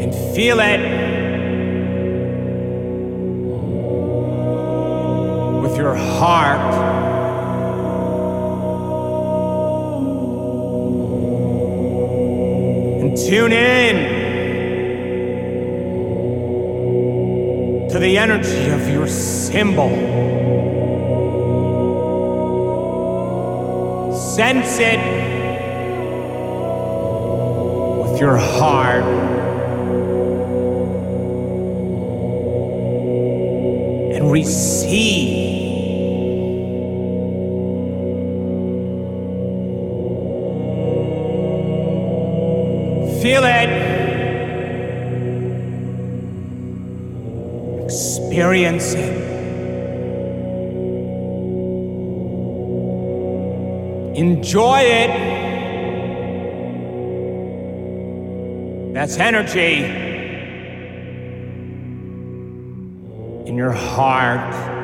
and feel it with your heart. And tune in to the energy of your symbol. Sense it with your heart. And receive. Feel it. Experience it. Enjoy it. That's energy in your heart.